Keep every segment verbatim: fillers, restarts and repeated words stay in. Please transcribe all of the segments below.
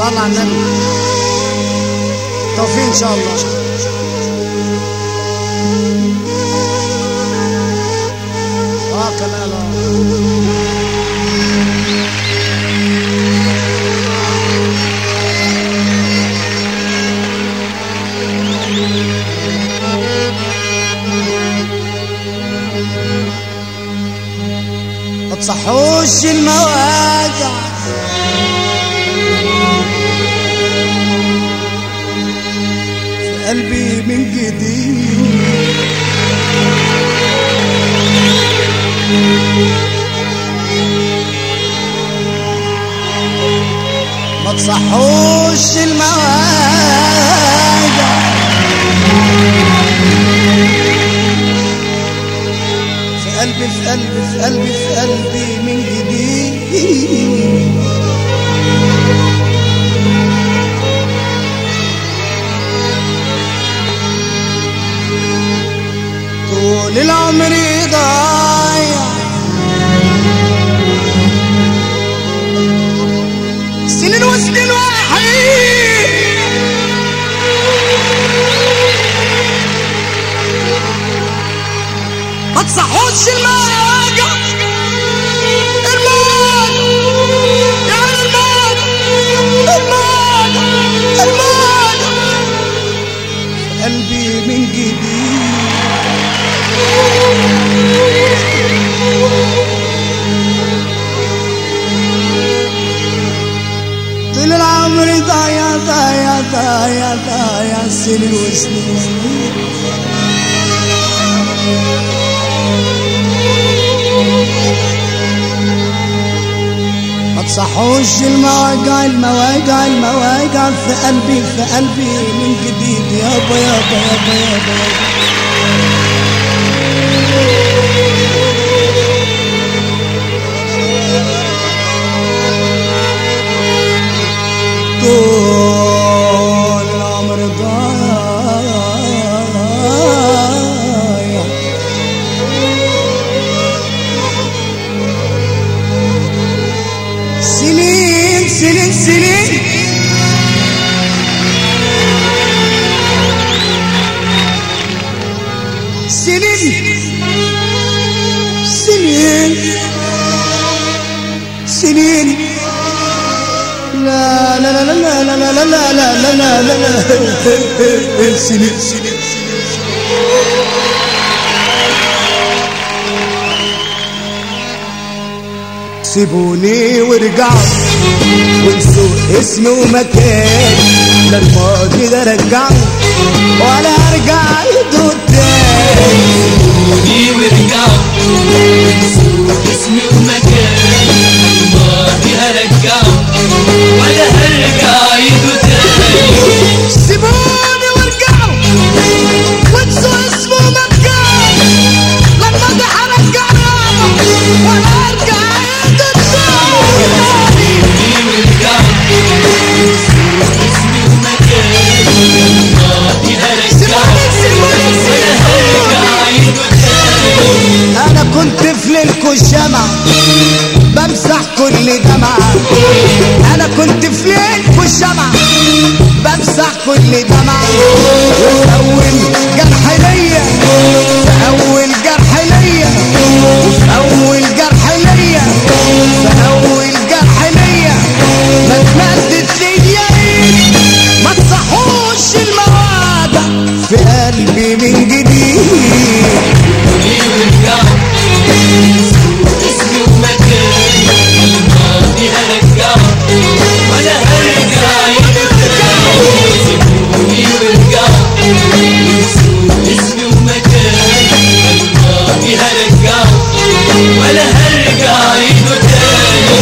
صلى على النبي. توفيق ان شاء الله. اه كمان ما تصحوش المواجع في قلبي من جديد، ما تصحوش المواجع في قلبي في قلبي في قلبي في قلبي من جديد. طول العمر ضايع سنين وسنين وحيد، ما تصحوش المواجع الموت يا الموت الموت الموت قلبي من جديد. طول العمر ضايع ضايع ضايع ضايع سنين وسنين، ما تصحوش المواجع المواجع المواجع في قلبي في قلبي من جديد. يابا يابا يابا يابا طول العمر ضايع سنين سنين سنين سنين سنين سنين لا لا لا لا لا لا لا لا لا لا لا لا سنين سنين سيبوني وارجعوا وانسوا اسمي ومكاني، لا الماضي ده رجعوا ولا ارجع ايده تاني. سيبوني وارجعوا وانسوا اسمي ومكاني، الماضي هرجعه ولا هرجع ايده تاني. سيبوني وارجعوا وانسوا اسمي ومكاني، لا الماضي هرجعه ولا ارجع ايده تاني. سيبوني وارجعوا وانسوا اسمي ومكاني، الماضي هرجعه ولا هرجع ايده تاني. انا كنت في ليلكوا الشمع بمسح كل دمعة، انا كنت في ليلكوا الشمع بمسح كل دمعة. وفي اول جرح ليا في اول جرح ليا وفي اول جرح ليا في اول جرح ليا ما اتمدت ليا ايد، ما تصحوش المواجع في قلبي من جديد. سيبوني وارجعوا وانسوا اسمي ومكاني، الماضي هرجعه ولا هرجع ايده تاني. سيبوني وارجعوا وانسوا اسمي ومكاني، الماضي هرجعه ولا هرجع ايده تاني.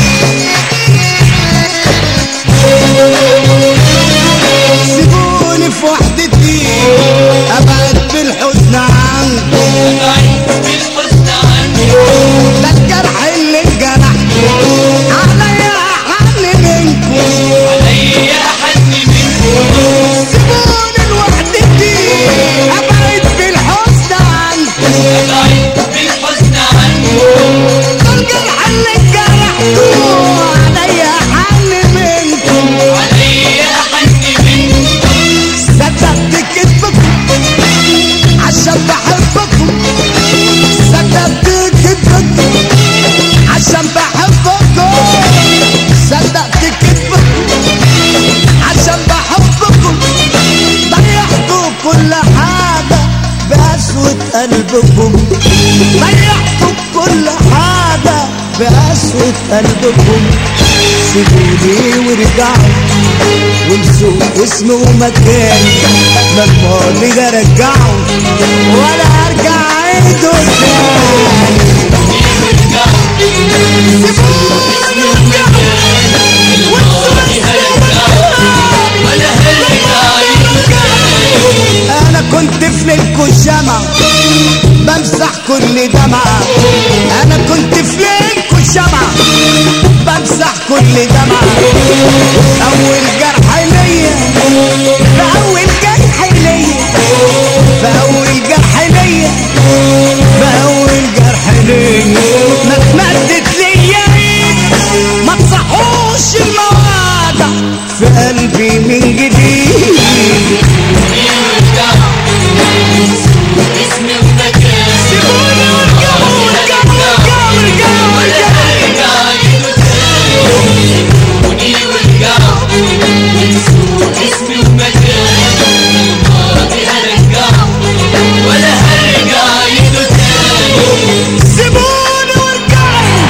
سيبوني وفي قلبكم سيبوني وارجعوا وانسوا اسمي ومكاني، لا الماضي هرجعه ولا هرجع اعيده تاني. انا كنت في ليلكوا الشمع بمسح كل دمعة، انا كنت في ليلكوا الشمع بمسح كل دمعة. اول جرح ليا فاول جرح ليا فاول جرح ليا فاول جرح ليا ما اتمدت ليا ايد ما تصحوش المواجع في قلبي من جديد. اسمي ومكاني سيبوني وارجعوا وارجعوا وارجعوا وارجعوا وارجعوا سيبوني وارجعوا وانسوا اسمي ومكاني، الماضي هرجعه ولا هرجع اعيده تاني. سيبوني وارجعوا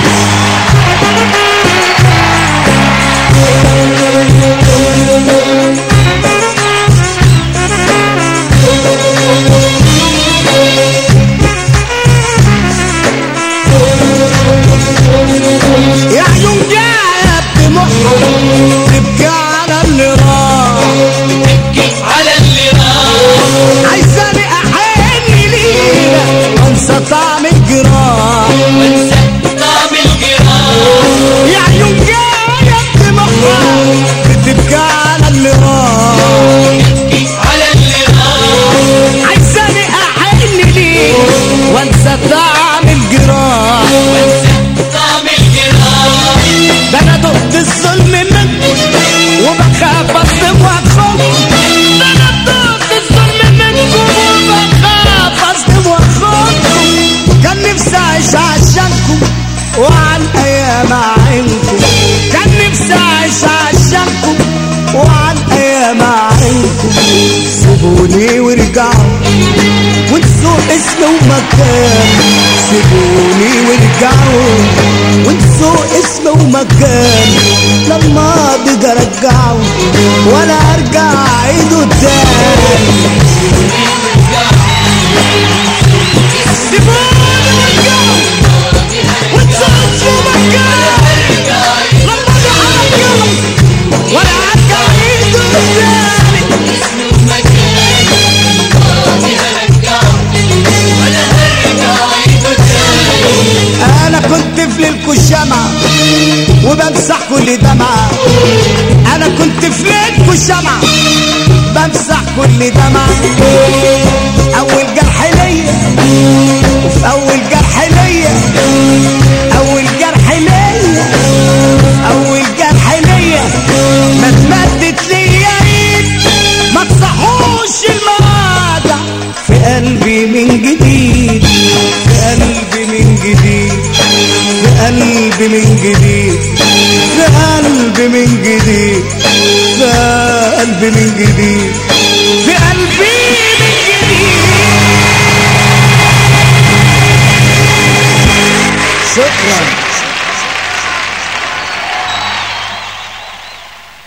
يا عيون جاب دموعها تبكي على اللي راح، تبكي على اللي راح، عايزاني احن ليها وانسى طعم الجراح وانسى طعم الجراح. يا عيون جاب دموعها بتبكي على اللي راح، تبكي على اللي راح، عايزاني احن ليها وانسى طعم الجراح. وانسى طعم الجراح. ده انا دقت الظلم منكم وبخاف اصدم واخاف، ده انا دقت الظلم منكم وبخاف اصدم واخاف. كان نفسي اعيش عشانكم وعن ايام عينكم، كان نفسي اعيش عشانكم وعن ايام عينكم. سيبوني وارجعوا وانسوا اسمي ومكاني، سيبوني وارجعوا وانسوا اسمي ومكاني، لا الماضي ده رجعه ولا ارجع اعيده تاني. سيبوني وارجعوا وانسوا اسمي ومكاني، لا الماضي هرجعه ولا ارجع اعيده تاني. اسمي ومكاني، الماضي هرجعه ولا هرجع اعيده تاني. انا كنت في ليلكوا الشمع وبمسح كل دمعة، انا كنت في ليلكوا الشمع بمسح كل دمعة. اول جرح ليا وفي اول جرح ليا اول جرح ليا اول جرح ليا ما اتمدت ليا ايد ما تصحوش المواجع في قلبي من جديد، في قلبي من جديد، في قلبي من جديد، في قلبي من جديد، في قلبي من جديد، في قلبي من جديد. شكرا.